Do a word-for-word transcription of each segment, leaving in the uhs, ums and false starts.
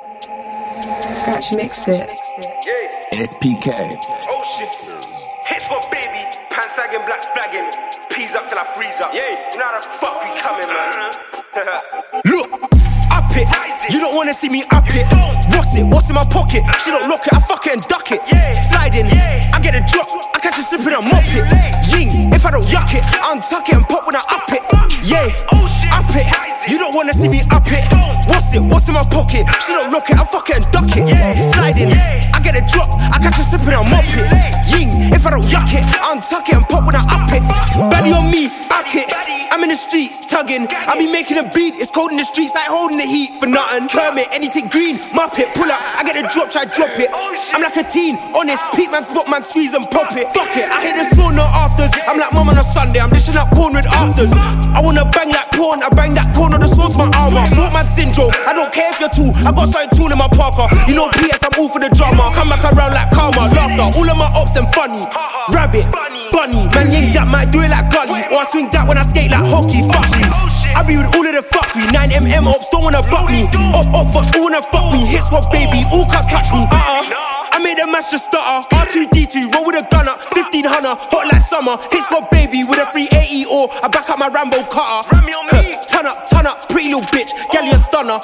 Scratch mixed it. Yeah. S P K. Oh shit. Hits for baby. Pants sagging, black flagging. Peas up till I freeze up. Yeah. You know how the fuck we coming, man. Look, up it. You don't wanna see me up it. What's it? What's in my pocket? She don't lock it, I fuck it and duck it. Sliding, I get a drop. I catch a slipping and mop it. Ying, if I don't yuck it, untuck it and pop when I up it. Yeah, up it. You don't wanna see me up it. What's it? What's in my pocket? She don't lock it, I fuck it and duck it. Sliding, I get a drop. I catch a slipping and mop it. Ying, if I don't yuck it, untuck it and pop when I up it. Baddie on me, up it. I'm in the streets, tugging. I be making a beat, it's cold in the streets, I ain't holding the heat for nothing. Kermit, anything green, mop it, pull up. I get a drop, try drop it. I'm like a teen, honest, peak man, spot man, squeeze and pop it. Fuck it, I hit the sauna afters. I'm like mum on a Sunday, I'm dishing up corn with afters. I wanna bang that porn, I bang that corn on the sword's my armor. Short man syndrome, I don't care if you're tall, I got something tall in my Parker. You know P S, I'm all for the drama. Come back around like karma, laughter. All of my ops and funny. Rabbit, bunny, man, yank that might do it like gully. Or I swing that when I skate like hockey, fuck me. I be with all of the fuckery, nine millimeter ops don't wanna buck me. Op, op, fucks all wanna fuck me. Hits what baby, all can't catch me. Uh-uh, I made a match to stutter. R two D two, roll with a gunner. fifteen hundred, hot like summer. Hits what baby with a three eighty or I back up my Rambo cutter. Huh, turn up, turn up, pretty little bitch, galley a stunner.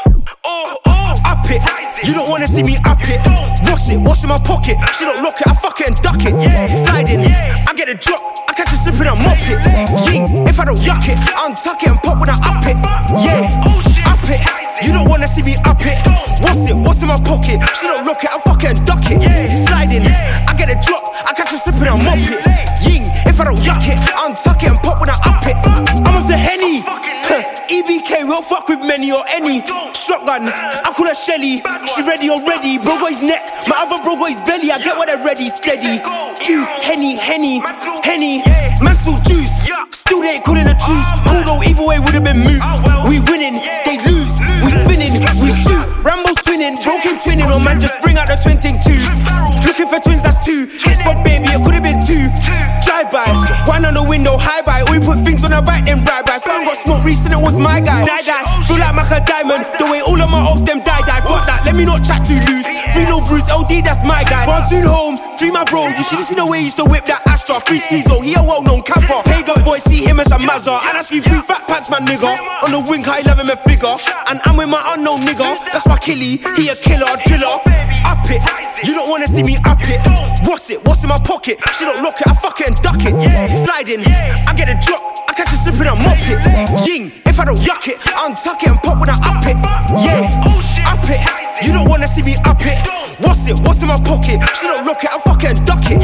Up it, you don't wanna see me up it. What's it? What's in my pocket? She don't lock it, I fuck it and duck it. Sliding, I get a drop, I catch a slipping and mop it. Ying, if I don't yuck it, untuck it and pop when I up it. Yeah, up it, you don't wanna see me up it. What's it? What's in my pocket? She don't lock it, I fuck it and duck it. Sliding, I get a drop, I catch a slipping and mop it. Ying, if I don't yuck it, untuck it and pop when I up it. I'm of the Henny. E B K, we'll fuck with many or any. Shotgun, I call her Shelly. She ready already. Bro got his neck, my other bro got his belly. I get what they're ready, steady. Juice, Henny, Henny, Henny. Man still juice, still they ain't calling the truce. Although either way would've been moot. We winning, they lose. We spinning, we shoot. Rambo's twinning, broken twinning. Or man just bring out the twin thing too. Looking for twins, that's two. Hit squad baby, it could've been two. Drive by, one on the window, high by. We put things on the bike, then ride by. Someone got smoked recent, it was my guy. Die die, feel like Maca Diamond. The way all of my ops them die die. Fuck that, let me not chat too loose. Free no Bruce, L D, that's my guy. One soon home, three my bro. You should've seen the way he used to whip that Astra. Free Skeezo, he a well-known camper. Pagan boy, see him as a Mazza. And I scream three fat pants, my nigga. On the wing, high eleven, my figure. And I'm with my unknown nigga. That's my killie, he a killer, driller. Up it, you don't wanna see me up it. What's it? What's in my pocket? She don't lock it, I fuck it and duck it. Sliding, I get a drop, I catch a slipping and mop it. Ying, if I don't yuck it, untuck it and pop when I up it. Yeah, up it, you don't wanna see me up it. What's it? What's in my pocket? She don't lock it, I fuck it and duck it.